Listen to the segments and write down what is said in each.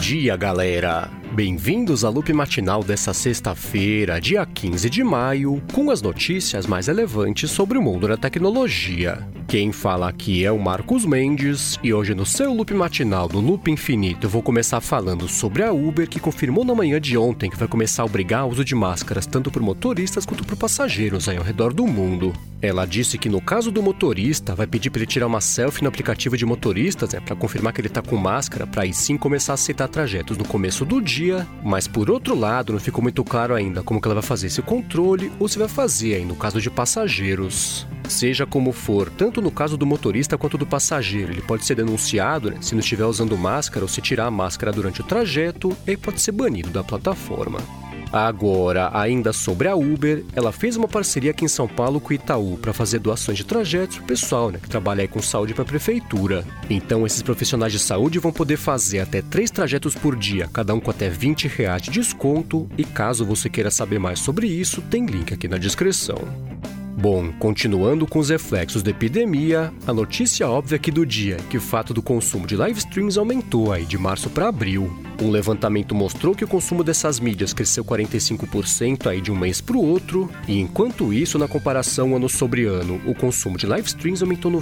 dia, galera! Bem-vindos ao Loop Matinal dessa sexta-feira, dia 15 de maio, com as notícias mais relevantes sobre o mundo da tecnologia. Quem fala aqui é o Marcos Mendes, e hoje no seu Loop Matinal do Loop Infinito eu vou começar falando sobre a Uber, que confirmou na manhã de ontem que vai começar a obrigar o uso de máscaras tanto por motoristas quanto por passageiros aí ao redor do mundo. Ela disse que no caso do motorista, vai pedir para ele tirar uma selfie no aplicativo de motoristas, para confirmar que ele está com máscara, para aí sim começar a aceitar trajetos no começo do dia, mas por outro lado, não ficou muito claro ainda como que ela vai fazer esse controle ou se vai fazer aí no caso de passageiros. Seja como for, tanto no caso do motorista quanto do passageiro, ele pode ser denunciado, se não estiver usando máscara ou se tirar a máscara durante o trajeto, e aí pode ser banido da plataforma. Agora, ainda sobre a Uber, ela fez uma parceria aqui em São Paulo com o Itaú para fazer doações de trajetos para o pessoal, que trabalha aí com saúde para a prefeitura. Então, esses profissionais de saúde vão poder fazer até 3 trajetos por dia, cada um com até R$20 de desconto, e caso você queira saber mais sobre isso, tem link aqui na descrição. Bom, continuando com os reflexos da epidemia, a notícia óbvia aqui do dia é que o fato do consumo de live streams aumentou aí de março para abril. Um levantamento mostrou que o consumo dessas mídias cresceu 45% aí de um mês para o outro, e enquanto isso, na comparação ano sobre ano, o consumo de live streams aumentou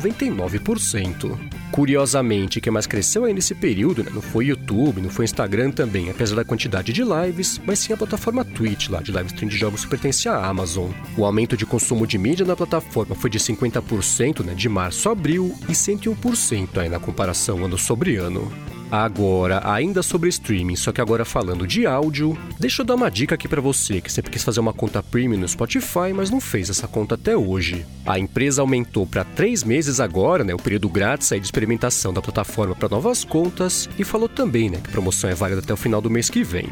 99%. Curiosamente, quem mais cresceu aí nesse período, não foi YouTube, não foi Instagram também, apesar da quantidade de lives, mas sim a plataforma Twitch lá de live stream de jogos que pertence à Amazon. O aumento de consumo de mídia na plataforma foi de 50% de março a abril e 101% aí na comparação ano sobre ano. Agora, ainda sobre streaming, só que agora falando de áudio, deixa eu dar uma dica aqui pra você que sempre quis fazer uma conta premium no Spotify, mas não fez essa conta até hoje. A empresa aumentou para 3 meses agora, o período grátis aí de experimentação da plataforma para novas contas, e falou também, que a promoção é válida até o final do mês que vem.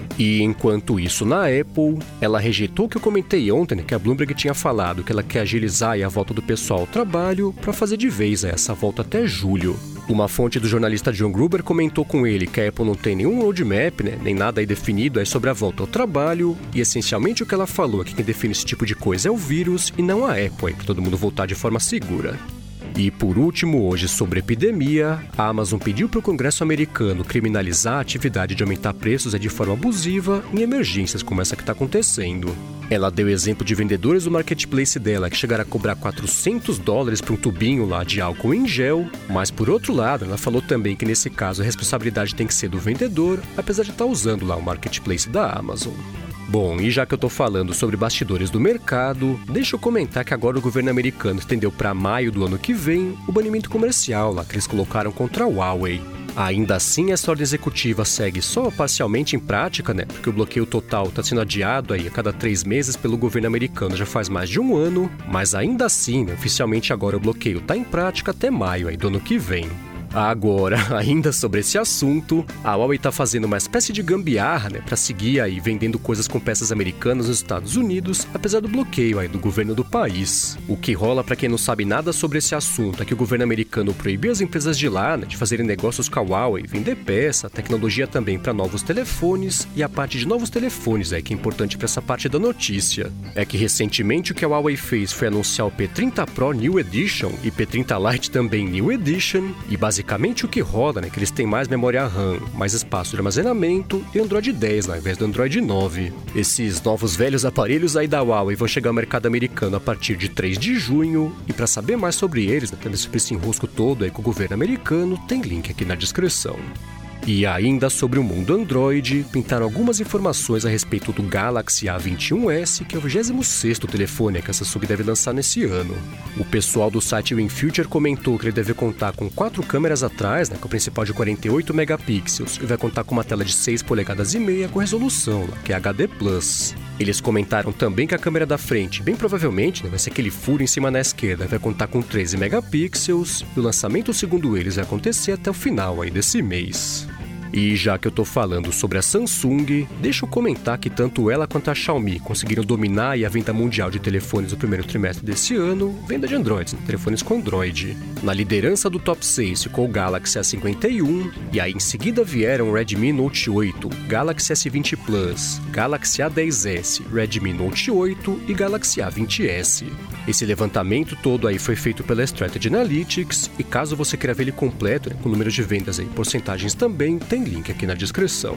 E enquanto isso, na Apple, ela rejeitou o que eu comentei ontem, que a Bloomberg tinha falado que ela quer agilizar a volta do pessoal ao trabalho para fazer de vez essa volta até julho. Uma fonte do jornalista John Gruber comentou com ele que a Apple não tem nenhum roadmap, nem nada aí definido aí sobre a volta ao trabalho, e essencialmente o que ela falou é que quem define esse tipo de coisa é o vírus e não a Apple, para todo mundo voltar de forma segura. E por último, hoje sobre epidemia, a Amazon pediu para o Congresso americano criminalizar a atividade de aumentar preços de forma abusiva em emergências como essa que está acontecendo. Ela deu exemplo de vendedores do marketplace dela que chegaram a cobrar $400 por um tubinho lá de álcool em gel, mas por outro lado, ela falou também que nesse caso a responsabilidade tem que ser do vendedor, apesar de estar usando lá o marketplace da Amazon. Bom, e já que eu tô falando sobre bastidores do mercado, deixa eu comentar que agora o governo americano estendeu para maio do ano que vem o banimento comercial lá que eles colocaram contra a Huawei. Ainda assim, essa ordem executiva segue só parcialmente em prática, porque o bloqueio total está sendo adiado aí a cada 3 meses pelo governo americano já faz mais de um ano, mas ainda assim, oficialmente agora o bloqueio está em prática até maio aí do ano que vem. Agora, ainda sobre esse assunto, a Huawei está fazendo uma espécie de gambiarra, para seguir aí vendendo coisas com peças americanas nos Estados Unidos, apesar do bloqueio aí do governo do país. O que rola, para quem não sabe nada sobre esse assunto, é que o governo americano proibiu as empresas de lá, de fazerem negócios com a Huawei, vender peça, tecnologia também para novos telefones, e a parte de novos telefones que é importante para essa parte da notícia. É que recentemente o que a Huawei fez foi anunciar o P30 Pro New Edition e P30 Lite também New Edition, e basicamente o que rola, que eles têm mais memória RAM, mais espaço de armazenamento e Android 10 ao invés do Android 9. Esses novos velhos aparelhos aí da Huawei vão chegar ao mercado americano a partir de 3 de junho, e para saber mais sobre eles, também sobre esse enrosco todo aí com o governo americano, tem link aqui na descrição. E ainda sobre o mundo Android, pintaram algumas informações a respeito do Galaxy A21s, que é o 26º telefone que a Samsung deve lançar nesse ano. O pessoal do site WinFuture comentou que ele deve contar com 4 câmeras atrás, com a principal de 48 megapixels, e vai contar com uma tela de 6,5 polegadas com resolução, que é HD+. Eles comentaram também que a câmera da frente, bem provavelmente, vai ser aquele furo em cima na esquerda, vai contar com 13 megapixels, e o lançamento, segundo eles, vai acontecer até o final aí desse mês. E já que eu tô falando sobre a Samsung, deixa eu comentar que tanto ela quanto a Xiaomi conseguiram dominar a venda mundial de telefones no primeiro trimestre desse ano, venda de Androids, telefones com Android. Na liderança do top 6 ficou o Galaxy A51, e aí em seguida vieram o Redmi Note 8, Galaxy S20 Plus, Galaxy A10s, Redmi Note 8 e Galaxy A20s. Esse levantamento todo aí foi feito pela Strategy Analytics, e caso você queira ver ele completo, com números de vendas e porcentagens também, tem tem link aqui na descrição.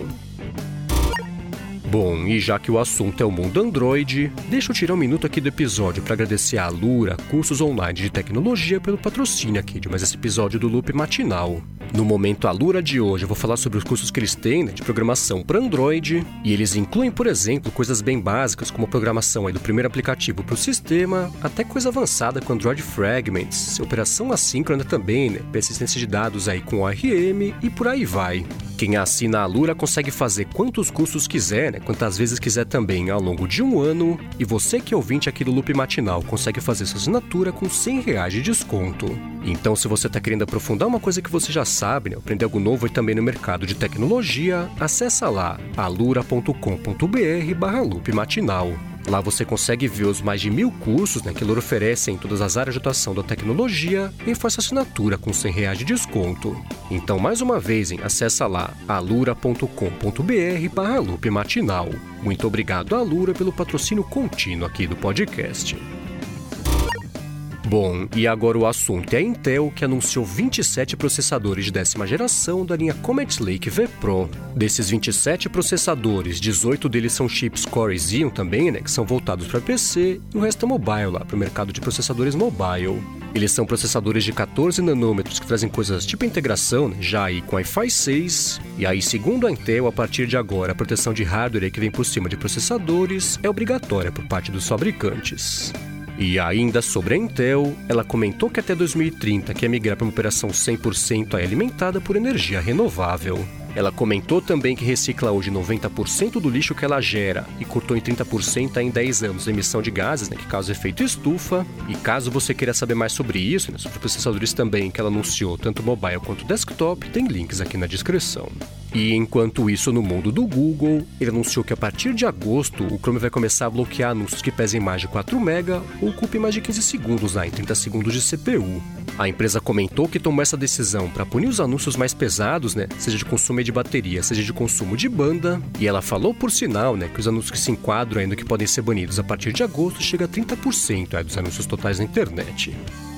Bom, e já que o assunto é o mundo Android, deixa eu tirar um minuto aqui do episódio para agradecer a Alura, cursos online de tecnologia, pelo patrocínio aqui de mais esse episódio do Loop Matinal. No Momento Alura de hoje eu vou falar sobre os cursos que eles têm de programação para Android, e eles incluem, por exemplo, coisas bem básicas como a programação do primeiro aplicativo para o sistema, até coisa avançada com Android Fragments, operação assíncrona também, persistência de dados com ORM e por aí vai. Quem assina a Alura consegue fazer quantos cursos quiser, quantas vezes quiser também ao longo de um ano, e você que é ouvinte aqui do Loop Matinal consegue fazer sua assinatura com R$100 de desconto. Então, se você está querendo aprofundar uma coisa que você já sabe, aprender algo novo e também no mercado de tecnologia, acessa lá alura.com.br/Loop Matinal. Lá você consegue ver os mais de 1000 cursos que a Alura oferece em todas as áreas de atuação da tecnologia e faz assinatura com R$100 de desconto. Então, mais uma vez, acessa lá alura.com.br/Loop Matinal. Muito obrigado, Alura, pelo patrocínio contínuo aqui do podcast. Bom, e agora o assunto é a Intel, que anunciou 27 processadores de 10ª geração da linha Comet Lake V Pro. Desses 27 processadores, 18 deles são chips Core Xeon também, que são voltados para PC, e o resto é mobile lá, para o mercado de processadores mobile. Eles são processadores de 14 nanômetros que trazem coisas tipo integração, já aí com Wi-Fi 6, e aí, segundo a Intel, a partir de agora, a proteção de hardware que vem por cima de processadores é obrigatória por parte dos fabricantes. E ainda sobre a Intel, ela comentou que até 2030 quer migrar para uma operação 100% alimentada por energia renovável. Ela comentou também que recicla hoje 90% do lixo que ela gera e cortou em 30% em 10 anos a emissão de gases, que causam efeito estufa. E caso você queira saber mais sobre isso, sobre processadores também que ela anunciou, tanto mobile quanto desktop, tem links aqui na descrição. E enquanto isso, no mundo do Google, ele anunciou que a partir de agosto o Chrome vai começar a bloquear anúncios que pesem mais de 4 MB ou ocupem mais de 15 segundos em 30 segundos de CPU. A empresa comentou que tomou essa decisão para punir os anúncios mais pesados, seja de consumo de bateria, seja de consumo de banda, e ela falou por sinal que os anúncios que se enquadram ainda que podem ser banidos a partir de agosto chega a 30% dos anúncios totais na internet.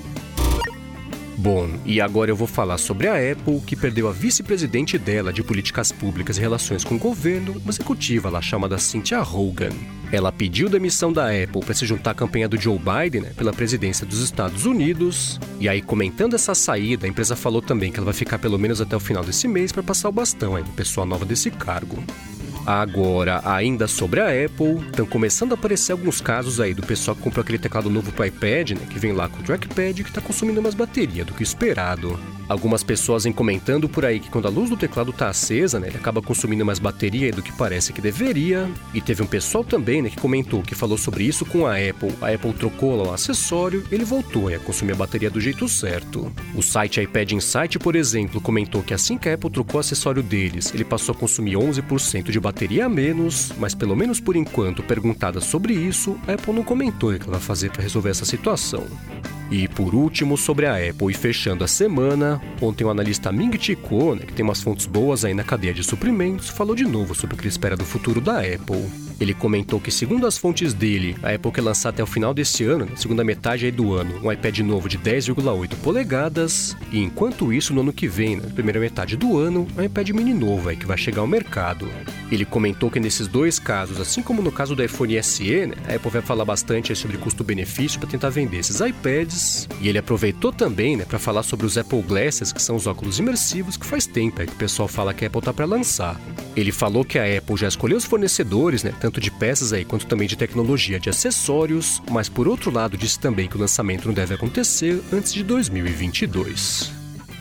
Bom, e agora eu vou falar sobre a Apple, que perdeu a vice-presidente dela de políticas públicas e relações com o governo, uma executiva lá chamada Cynthia Hogan. Ela pediu demissão da Apple para se juntar à campanha do Joe Biden pela presidência dos Estados Unidos. E aí, comentando essa saída, a empresa falou também que ela vai ficar pelo menos até o final desse mês para passar o bastão no pessoal nova desse cargo. Agora, ainda sobre a Apple, estão começando a aparecer alguns casos do pessoal que comprou aquele teclado novo para o iPad, que vem lá com o trackpad, que está consumindo mais bateria do que o esperado. Algumas pessoas vêm comentando por aí que quando a luz do teclado está acesa, ele acaba consumindo mais bateria do que parece que deveria. E teve um pessoal também que comentou, que falou sobre isso com a Apple trocou lá o acessório e ele voltou a consumir a bateria do jeito certo. O site iPad Insight, por exemplo, comentou que assim que a Apple trocou o acessório deles, ele passou a consumir 11% de bateria a menos, mas pelo menos por enquanto, perguntada sobre isso, a Apple não comentou o que ela vai fazer para resolver essa situação. E por último, sobre a Apple e fechando a semana, ontem o analista Ming-Chi Kuo, que tem umas fontes boas na cadeia de suprimentos, falou de novo sobre o que ele espera do futuro da Apple. Ele comentou que, segundo as fontes dele, a Apple quer lançar até o final desse ano, na segunda metade do ano, um iPad novo de 10,8 polegadas, e enquanto isso, no ano que vem, na primeira metade do ano, um iPad mini novo que vai chegar ao mercado. Ele comentou que nesses dois casos, assim como no caso do iPhone SE, a Apple vai falar bastante sobre custo-benefício para tentar vender esses iPads, e ele aproveitou também para falar sobre os Apple Glasses, que são os óculos imersivos que faz tempo que o pessoal fala que a Apple está para lançar. Ele falou que a Apple já escolheu os fornecedores, tanto de peças quanto também de tecnologia de acessórios, mas por outro lado disse também que o lançamento não deve acontecer antes de 2022.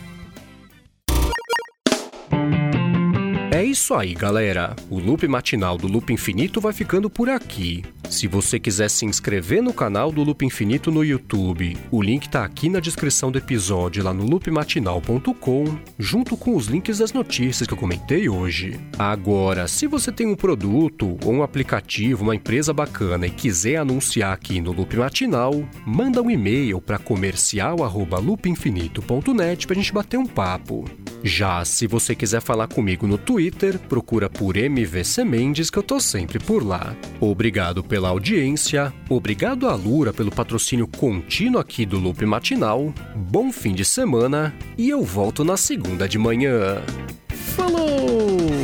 É isso aí, galera. O Loop Matinal do Loop Infinito vai ficando por aqui. Se você quiser se inscrever no canal do Loop Infinito no YouTube, o link tá aqui na descrição do episódio lá no loopmatinal.com, junto com os links das notícias que eu comentei hoje. Agora, se você tem um produto ou um aplicativo, uma empresa bacana e quiser anunciar aqui no Loop Matinal, manda um e-mail para comercial@loopinfinito.net pra gente bater um papo. Já se você quiser falar comigo no Twitter, procura por MVC Mendes que eu tô sempre por lá. Obrigado pela audiência, obrigado à Alura pelo patrocínio contínuo aqui do Loop Matinal, bom fim de semana e eu volto na segunda de manhã. Falou!